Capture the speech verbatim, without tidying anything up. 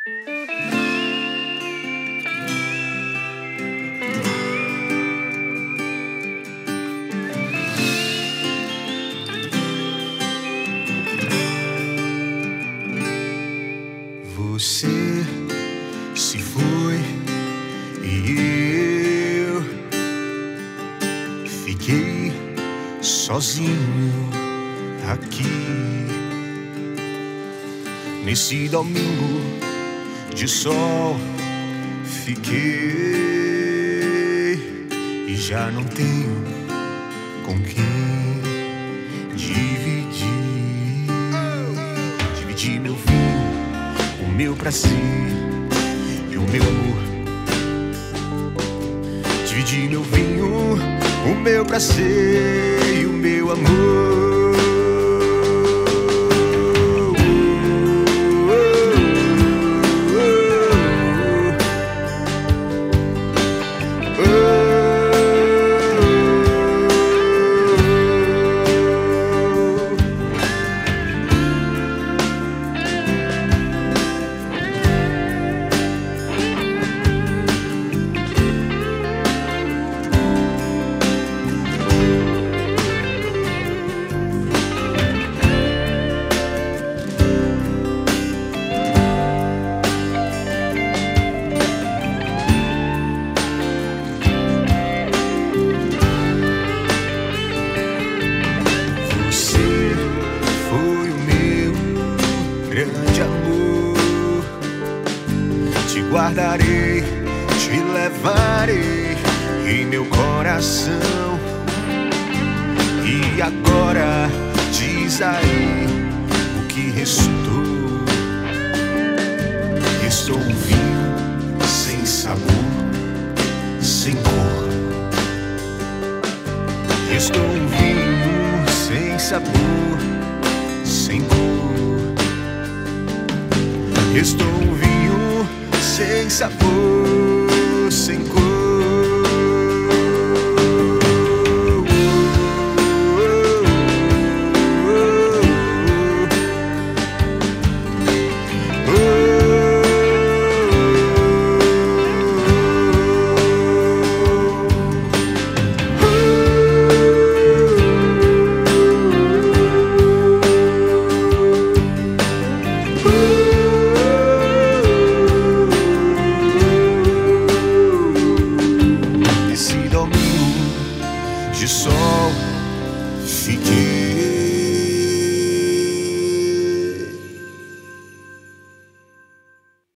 Você se foi e eu fiquei sozinho aqui nesse domingo de sol. Fiquei e já não tenho com quem dividir. Dividir meu vinho, o meu prazer e o meu amor. Dividir meu vinho, o meu prazer e o meu amor. Grande amor, te guardarei, te levarei em meu coração. E agora diz aí o que restou. Restou um vinho sem sabor, sem cor. Restou um vinho sem sabor, sem cor. Restou um vinho sem sabor, sem cor.